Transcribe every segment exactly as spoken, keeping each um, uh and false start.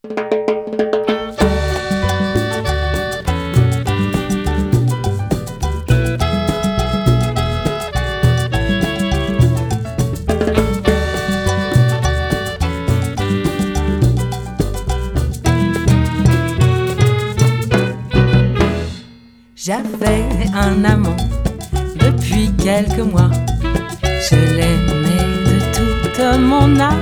J'avais un amant depuis quelques mois. Je l'aimais de toute mon âme.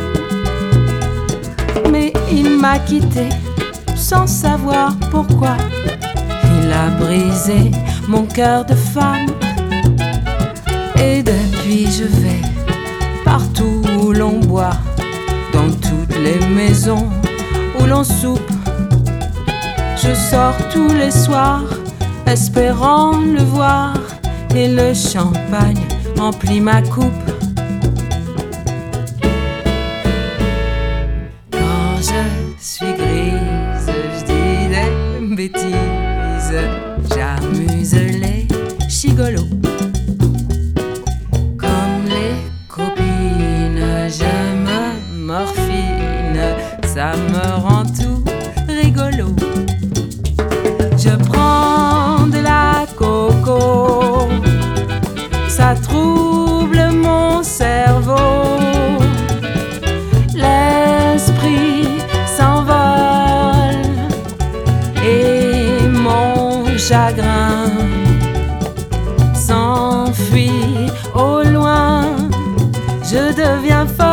Mais il m'a quitté sans savoir pourquoi. Il a brisé mon cœur de femme. Et depuis je vais partout où l'on boit, dans toutes les maisons où l'on soupe. Je sors tous les soirs espérant le voir, et le champagne emplit ma coupe. Quand je suis grise, je dis des bêtises, j'amuse les gigolos. Comme les copines, je me morphine, ça me rend tout rigolo. Je prends de la coco, ça trouble mon cerveau. L'esprit s'envole et mon chagrin s'enfuit au loin. Je deviens folle.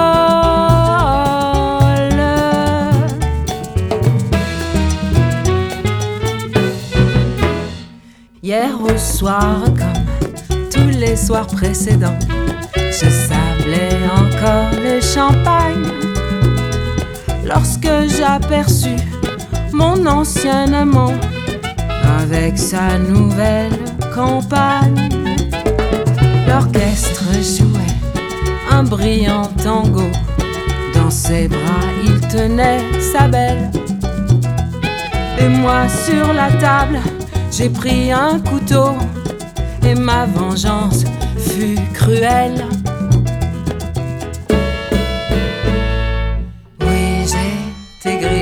Hier au soir, comme tous les soirs précédents, je sablais encore le champagne lorsque j'aperçus mon ancien amant avec sa nouvelle compagne. L'orchestre jouait un brillant tango, dans ses bras il tenait sa belle. Et moi sur la table, j'ai pris un couteau et ma vengeance fut cruelle. Oui, j'étais grise.